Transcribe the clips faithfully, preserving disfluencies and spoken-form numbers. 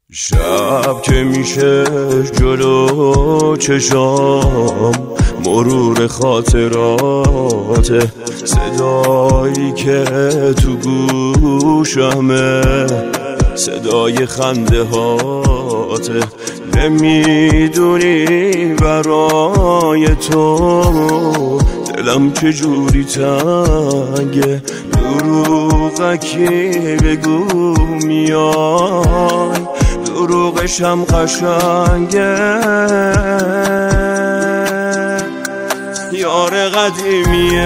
شب که میشه جلو چشام مرور خاطرات، صدایی که تو گوشمه صدای خنده هاته. نمیدونی برای تو دلم چجوری تنگه، دروغکی بگو میای دروغشم قشنگه. یار قدیمی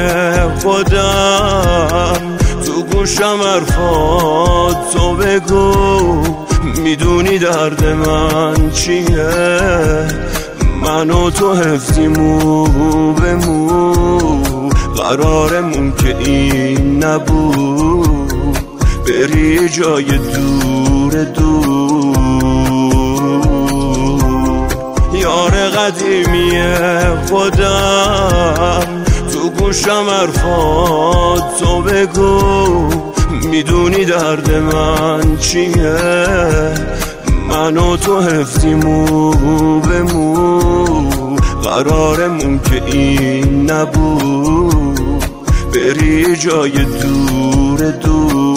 خودم تو گوشم حرفات تو بگو، میدونی درد من چیه؟ من و تو حفظی مو به مو، قرارمون که این نبود بری جای دور دور. یار قدیمی خودم تو گوشم حرفات تو بگو، میدونی درد من چیه؟ من و تو حفظی مو به مو، قرارمون که این نبود بری جای دور دور.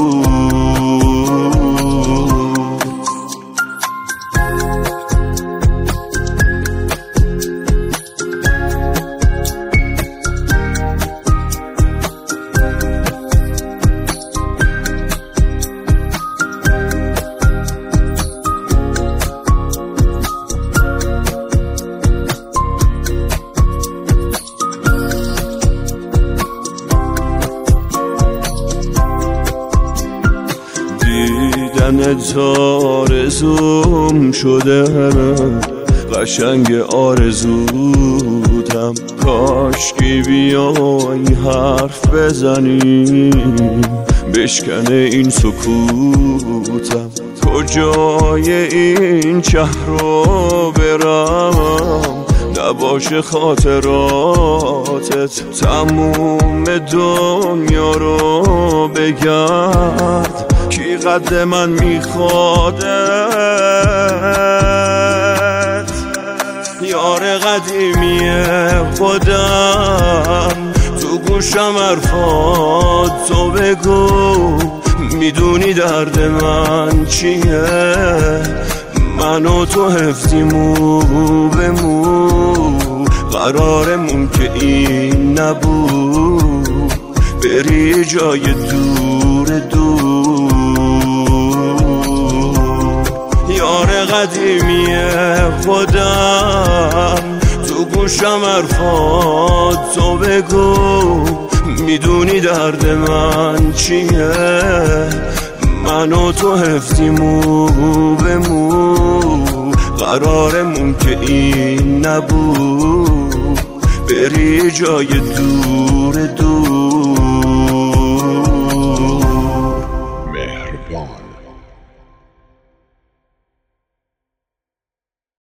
دیدنت آرزوم شده، قشنگ آرزوتم. کاشکی بیای حرف بزنیم بشکنه این سکوتم. کجای این شهر رو برم نباشه خاطراتت، تموم دنیا رو بگرد کی قد من میخوادت. یار قدیمی خودم تو گوشم حرفات تو بگو، میدونی درد من چیه؟ من و تو حفظی مو به مو، قرارمون که این نبود بری جای دور دور. یار قدیمی خودم تو گوشم حرفات تو بگو، میدونی درد من چیه؟ من و تو حفظی مو به مو، قرارمون که این نبود بری جای دور دور.